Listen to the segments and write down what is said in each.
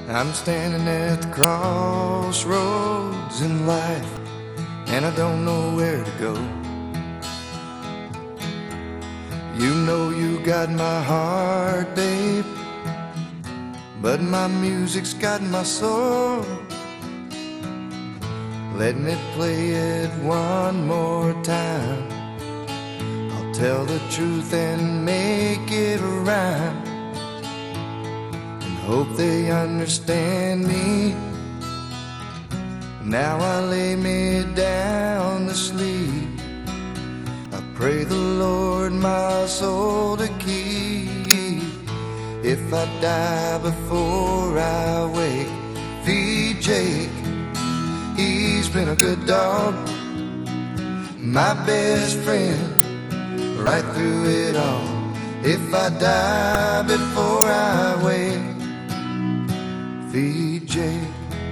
I'm standing at the crossroads in life, and I don't know where to go. You know you got my heart, babe, but my music's got my soul. Let me play it one more time. I'll tell the truth and make it rhyme, and hope they understand me. Now I lay me down to sleep. I pray the Lord my soul to keep. If I die before I wake, feed Jake. He's been a good dog, my best friend, right through it all. If I die before I wake, feed Jake.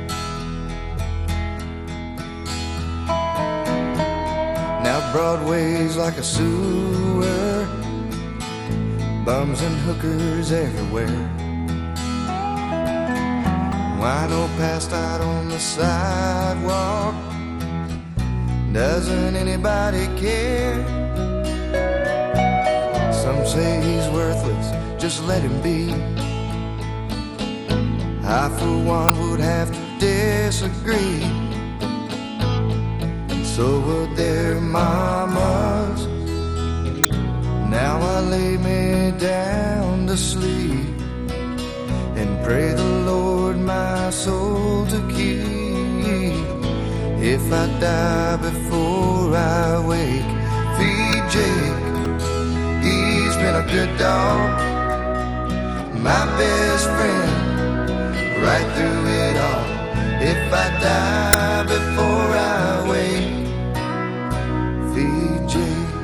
Now Broadway's like a sewer, bums and hookers everywhere. Wino passed out on the sidewalk. Doesn't anybody care? Some say he's worthless, just let him be. I for one would have to disagree, and so would their mamas. Now I lay me down to sleep and pray the Lord my soul to keep. If I die before I wake, feed Jake. He's been a good dog, my best friend, right through it all. If I die before I wake, feed Jake.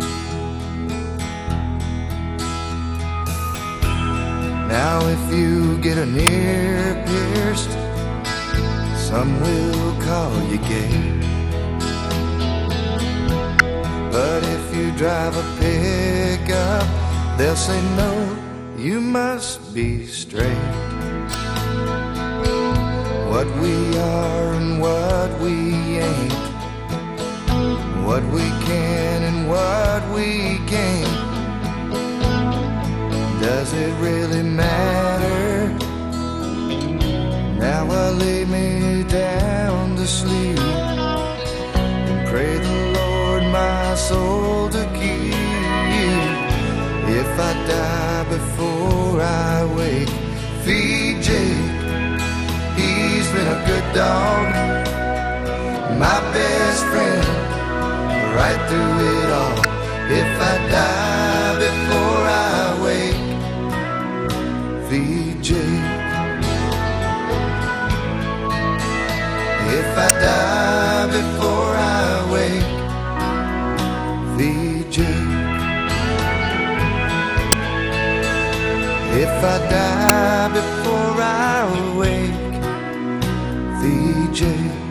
Now if you get an ear pierced, some will call you gay. But if you drive a pickup, they'll say no, you must be straight. What we are and what we ain't, what we can and what we can't, does it really matter? Now I lay me down to sleep and pray the Lord my soul to keep. If I die before I wake, feed Jake. He's been a good dog, my best friend, right through it all. If I die before I wake, feed Jake. If I die before I wake, feed Jake. If I die before I wake, feed Jake.